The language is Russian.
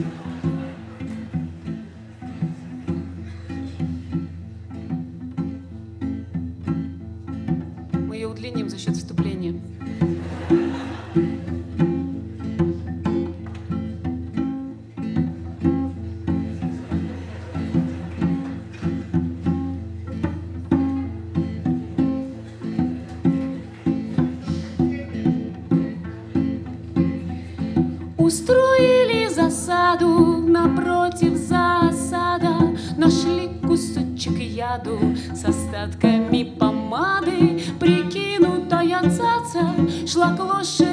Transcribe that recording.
Мы ее удлиним за счет вступления. Устроили засаду напротив засада, нашли кусочек яду с остатками помады. Прикинутая цаца шла к лошади